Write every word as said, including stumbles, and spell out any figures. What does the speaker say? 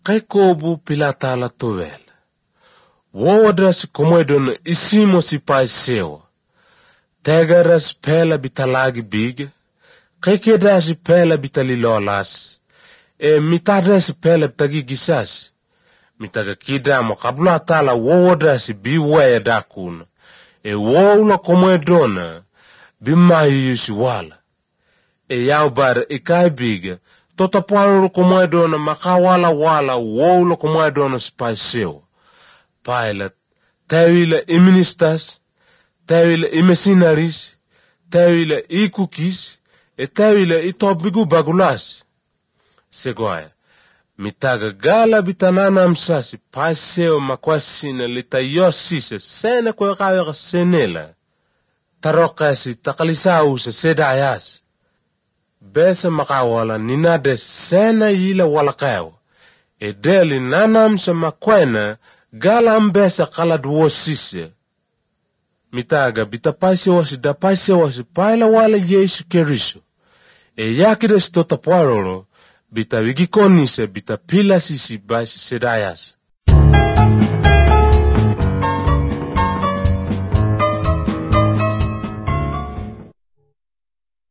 Kaikobu pilatala tovel. Wodas komedon isimo si paisewa. Tegaras pela bitalagi big. Kaikedas pela bitalilolas. E mitadas pela bitagigisas. Mitaga kida mo kabla tala wodas biwaya dakuna. E wowla komedona bimayusi wala. E yaubar ikai big. Tota puano komedona makawala wala wowla komedona spaiseo. Pilot, tawila iministas, tawila imercenaries, tawila ikukis, e tawila itobigu bagulas. Segoya, mitaga gala bitanana msasi, paiseo makwasina litayosise, sene kwa kaweka senela. Tarokasi takalisausa sedayas. Besa makawala ninade sena yila walakawa. E deli nanamsa makwena, gala ambesa kalad wosise. Mitaga bitapaise wasi dapaise wasi paila wala Yesu Keriso. E yakide stota parolo, bita wigikonise bita pila sisi basi sedayas.